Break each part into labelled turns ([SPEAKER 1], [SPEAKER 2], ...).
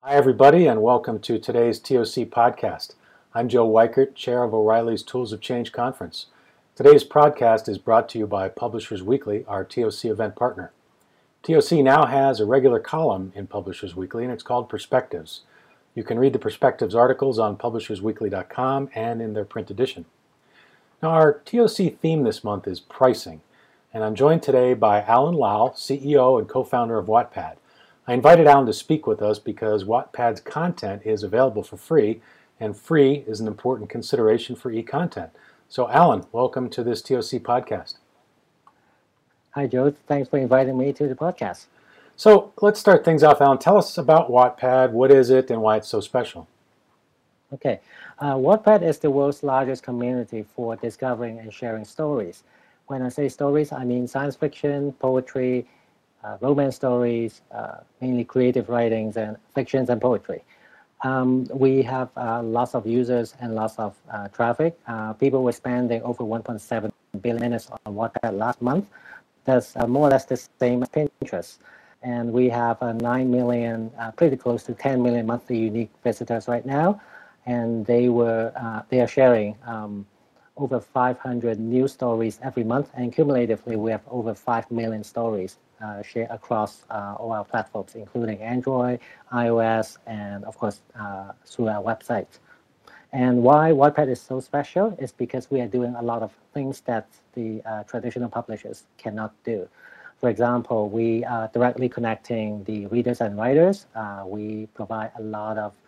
[SPEAKER 1] Hi, everybody, and welcome to today's TOC podcast. I'm Joe Weichert, Chair of O'Reilly's Tools of Change Conference. Today's podcast is brought to you by Publishers Weekly, our TOC event partner. TOC now has a regular column in Publishers Weekly, and it's called Perspectives. You can read the Perspectives articles on publishersweekly.com and in their print edition. Now, our TOC theme this month is pricing, and I'm joined today by Alan Lau, CEO and co-founder of Wattpad. I invited Alan to speak with us because Wattpad's content is available for free, and free is an important consideration for e-content. So Alan, welcome to this TOC podcast.
[SPEAKER 2] Hi, Joe. Thanks for inviting me to the podcast.
[SPEAKER 1] So let's start things off, Alan. Tell us about Wattpad. What is it and why it's so special?
[SPEAKER 2] Okay. Wattpad is the world's largest community for discovering and sharing stories. When I say stories, I mean science fiction, poetry, romance stories, mainly creative writings and fictions and poetry. We have lots of users and lots of traffic. People were spending over 1.7 billion minutes on Wattpad last month. That's more or less the same as Pinterest. And we have 9 million, pretty close to 10 million monthly unique visitors right now. And they are sharing over 500 new stories every month. And cumulatively, we have over 5 million stories shared across all our platforms, including Android, iOS, and of course, through our website. And why Wattpad is so special is because we are doing a lot of things that the traditional publishers cannot do. For example, we are directly connecting the readers and writers. We provide a lot of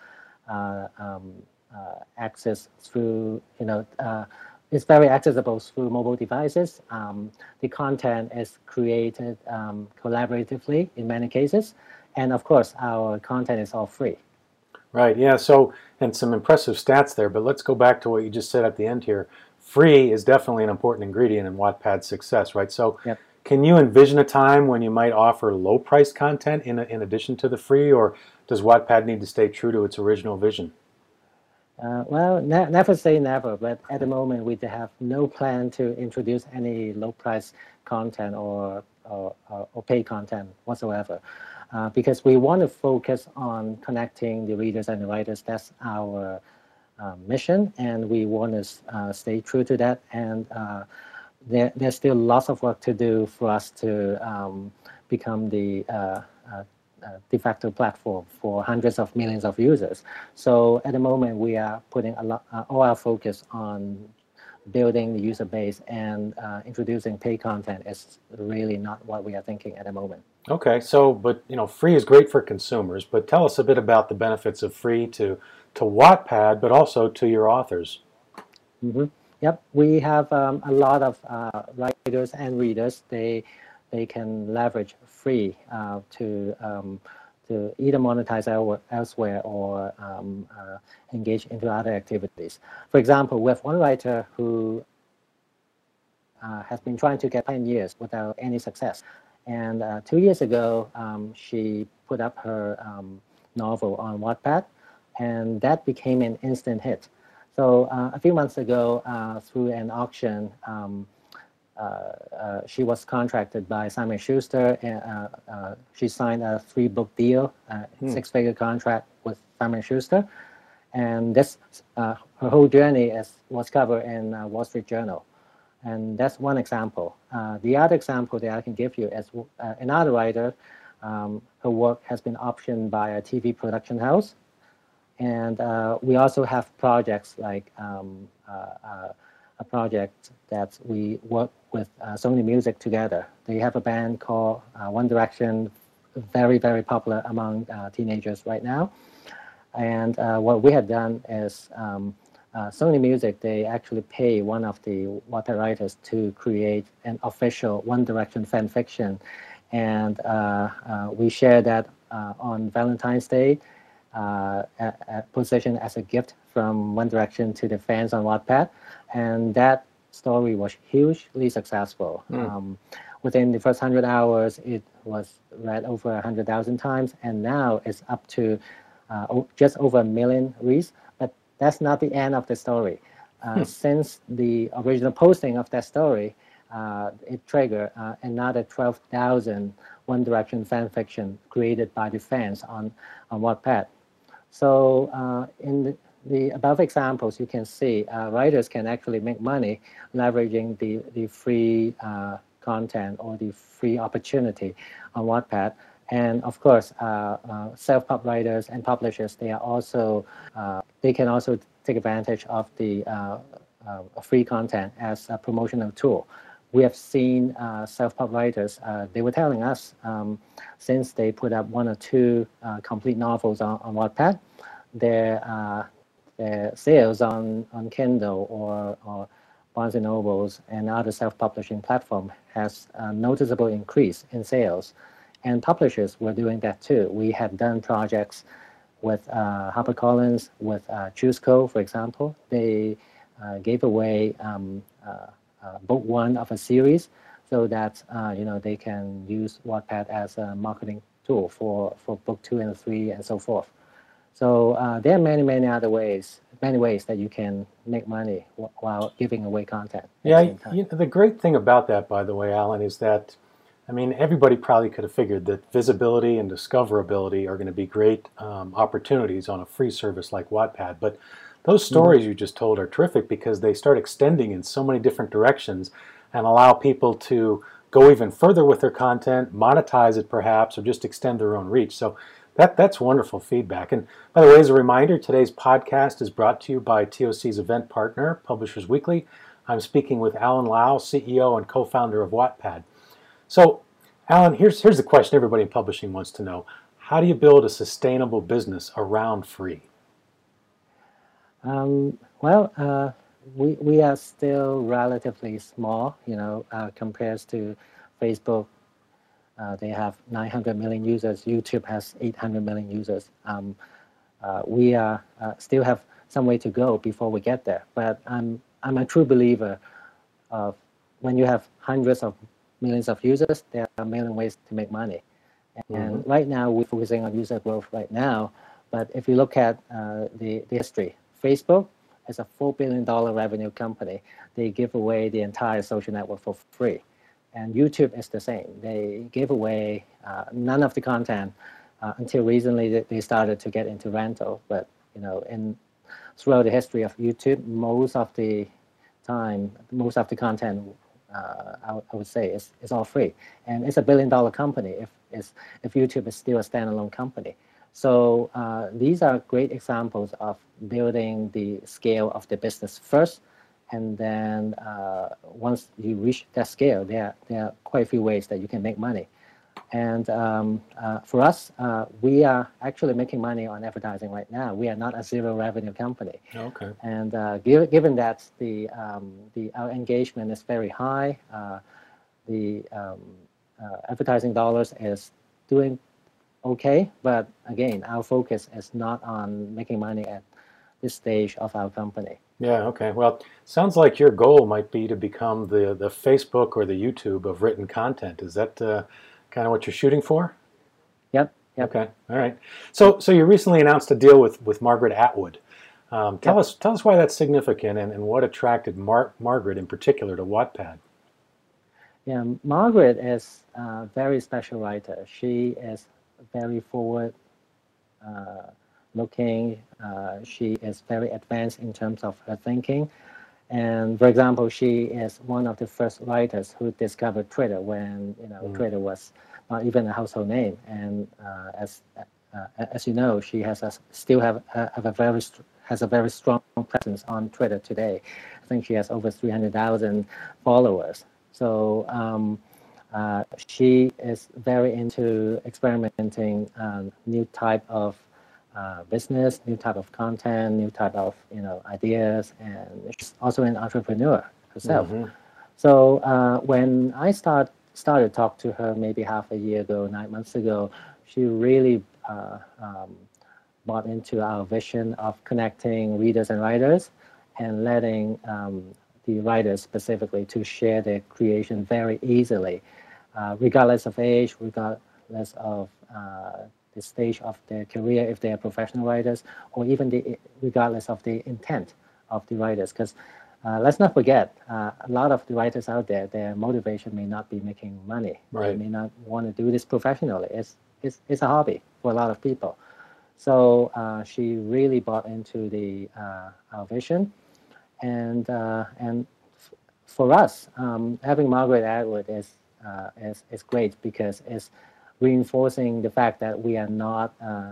[SPEAKER 2] access through, it's very accessible through mobile devices. The content is created collaboratively in many cases. And of course, our content is all free.
[SPEAKER 1] Right, yeah, so, and some impressive stats there, but let's go back to what you just said at the end here. Free is definitely an important ingredient in Wattpad's success, right? So
[SPEAKER 2] yep.
[SPEAKER 1] Can you envision a time when you might offer low-priced content in addition to the free, or does Wattpad need to stay true to its original vision?
[SPEAKER 2] Well, never say never, but at the moment we have no plan to introduce any low-price content or paid content whatsoever, because we want to focus on connecting the readers and the writers. That's our mission, and we want to stay true to that. And there's still lots of work to do for us to become the de facto platform for hundreds of millions of users. So at the moment, we are putting all our focus on building the user base, and introducing paid content is really not what we are thinking at the moment.
[SPEAKER 1] Okay, so, but free is great for consumers, but tell us a bit about the benefits of free to Wattpad, but also to your authors.
[SPEAKER 2] Mm-hmm. Yep, we have a lot of writers and readers. They can leverage free to either monetize elsewhere or engage into other activities. For example, we have one writer who has been trying to get 10 years without any success. And 2 years ago, she put up her novel on Wattpad, and that became an instant hit. So a few months ago, through an auction, she was contracted by Simon & Schuster. She signed a 3-book deal, 6-figure contract with Simon & Schuster. And this, her whole journey was covered in Wall Street Journal. And that's one example. The other example that I can give you is another writer. Her work has been optioned by a TV production house. And we also have projects like a project that we work with Sony Music together. They have a band called One Direction, very, very popular among teenagers right now. And what we had done is Sony Music, they actually pay one of the Wattpad writers to create an official One Direction fan fiction. And we share that on Valentine's Day, positioned as a gift from One Direction to the fans on Wattpad, and that story was hugely successful. Within the first 100 hours, it was read over 100,000 times, and now it's up to just over 1 million reads. But that's not the end of the story. Since the original posting of that story, it triggered another 12,000 One Direction fan fiction created by the fans on Wattpad. So in the above examples, you can see writers can actually make money leveraging the free content or the free opportunity on Wattpad. And of course, self-pub writers and publishers, they can also take advantage of the free content as a promotional tool. We have seen self-pub writers, they were telling us since they put up 1 or 2 complete novels on Wattpad, their sales on Kindle or Barnes & Nobles and other self-publishing platform has a noticeable increase in sales. And publishers were doing that too. We have done projects with HarperCollins, with Chooseco, for example. They gave away book 1 of a series so that they can use Wattpad as a marketing tool for book 2 and 3 and so forth. So there are many other ways, that you can make money while giving away content.
[SPEAKER 1] Yeah, the great thing about that, by the way, Alan, is that, I mean, everybody probably could have figured that visibility and discoverability are going to be great opportunities on a free service like Wattpad. But those stories you just told are terrific because they start extending in so many different directions and allow people to go even further with their content, monetize it perhaps, or just extend their own reach. So that's wonderful feedback. And by the way, as a reminder, today's podcast is brought to you by TOC's event partner, Publishers Weekly. I'm speaking with Alan Lau, CEO and co-founder of Wattpad. So, Alan, here's the question everybody in publishing wants to know. How do you build a sustainable business around free?
[SPEAKER 2] We are still relatively small, compared to Facebook. They have 900 million users. YouTube has 800 million users. We still have some way to go before we get there. But I'm a true believer of when you have hundreds of millions of users, there are a million ways to make money. And right now, we're focusing on user growth right now. But if you look at the history, Facebook is a $4 billion revenue company. They give away the entire social network for free. And YouTube is the same. They gave away none of the content until recently. They started to get into rental. But throughout the history of YouTube, most of the content, I would say, is all free. And it's a $1 billion company if YouTube is still a standalone company. So these are great examples of building the scale of the business first. And then once you reach that scale, there are quite a few ways that you can make money. And for us, we are actually making money on advertising right now. We are not a zero revenue company.
[SPEAKER 1] Okay.
[SPEAKER 2] And given that our engagement is very high, the advertising dollars is doing okay. But again, our focus is not on making money at this stage of our company.
[SPEAKER 1] Yeah, okay. Well, sounds like your goal might be to become the Facebook or the YouTube of written content. Is that kind of what you're shooting for?
[SPEAKER 2] Yep.
[SPEAKER 1] Okay, all right. So you recently announced a deal with Margaret Atwood. Tell us why that's significant and what attracted Margaret in particular to Wattpad.
[SPEAKER 2] Yeah, Margaret is a very special writer. She is very forward looking. She is very advanced in terms of her thinking. And for example, she is one of the first writers who discovered Twitter when Twitter was not even a household name. And as you know, she has a very strong presence on Twitter today. I think she has over 300,000 followers. So she is very into experimenting new type of business, new type of content, new type of ideas, and she's also an entrepreneur herself. So when I started to talk to her maybe half a year ago, 9 months ago, she really bought into our vision of connecting readers and writers and letting the writers specifically to share their creation very easily, regardless of age, regardless of the stage of their career, if they are professional writers, or even regardless of the intent of the writers. Because let's not forget, a lot of the writers out there, their motivation may not be making money.
[SPEAKER 1] Right.
[SPEAKER 2] They may not want to do this professionally. It's a hobby for a lot of people. So she really bought into our vision, and for us, having Margaret Atwood is great because it's reinforcing the fact that we are not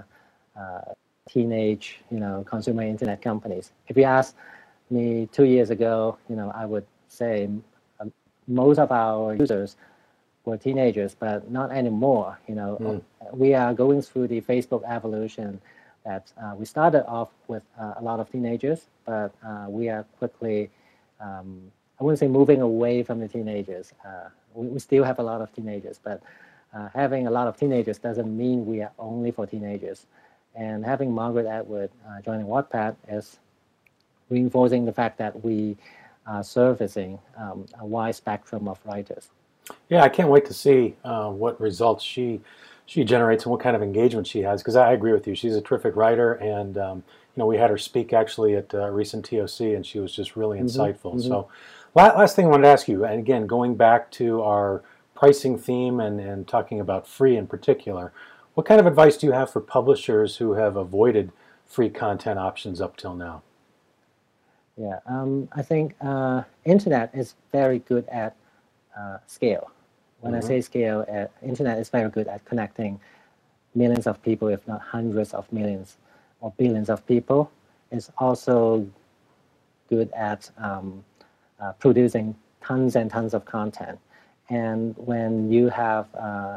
[SPEAKER 2] teenage, consumer internet companies. If you ask me 2 years ago, I would say most of our users were teenagers, but not anymore. We are going through the Facebook evolution that we started off with a lot of teenagers, but we are quickly, I wouldn't say moving away from the teenagers. We still have a lot of teenagers, but having a lot of teenagers doesn't mean we are only for teenagers. And having Margaret Atwood joining Wattpad is reinforcing the fact that we are servicing a wide spectrum of writers.
[SPEAKER 1] Yeah, I can't wait to see what results she generates and what kind of engagement she has, because I agree with you. She's a terrific writer, and we had her speak actually at a recent TOC, and she was just really insightful. Mm-hmm. So last thing I wanted to ask you, and again, going back to our pricing theme and talking about free in particular, what kind of advice do you have for publishers who have avoided free content options up till now?
[SPEAKER 2] Yeah, I think internet is very good at scale. When I say scale, internet is very good at connecting millions of people, if not hundreds of millions or billions of people. It's also good at producing tons and tons of content. And when you have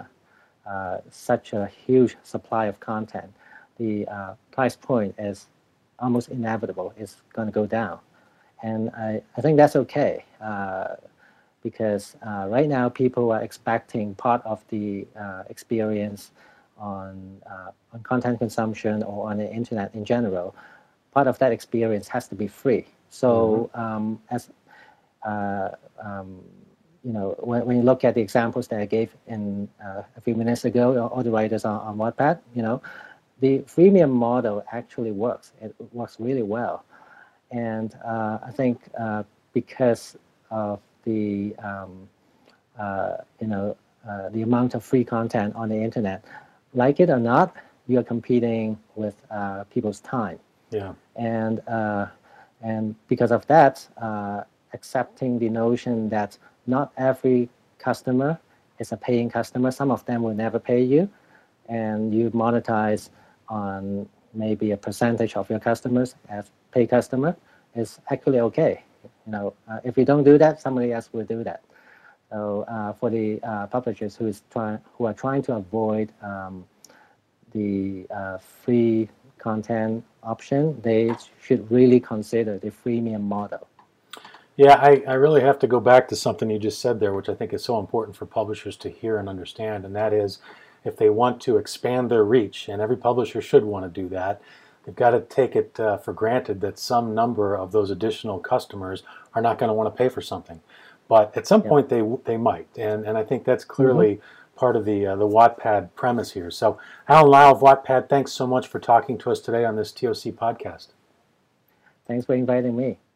[SPEAKER 2] such a huge supply of content, the price point is almost inevitable. It's going to go down. And I think that's okay. Because right now people are expecting part of the experience on content consumption or on the internet in general. Part of that experience has to be free. So when you look at the examples that I gave in a few minutes ago, all the writers on Wattpad, the freemium model actually works. It works really well, and I think because of the amount of free content on the internet, like it or not, you are competing with people's time.
[SPEAKER 1] Yeah.
[SPEAKER 2] And because of that, accepting the notion that not every customer is a paying customer. Some of them will never pay you, and you monetize on maybe a percentage of your customers as pay customer is actually okay. If you don't do that, somebody else will do that. So for the publishers who are trying to avoid the free content option, they should really consider the freemium model.
[SPEAKER 1] Yeah, I really have to go back to something you just said there, which I think is so important for publishers to hear and understand, and that is if they want to expand their reach, and every publisher should want to do that, they've got to take it for granted that some number of those additional customers are not going to want to pay for something. But at some point they might, and I think that's clearly part of the Wattpad premise here. So Alan Lau of Wattpad, thanks so much for talking to us today on this TOC podcast.
[SPEAKER 2] Thanks for inviting me.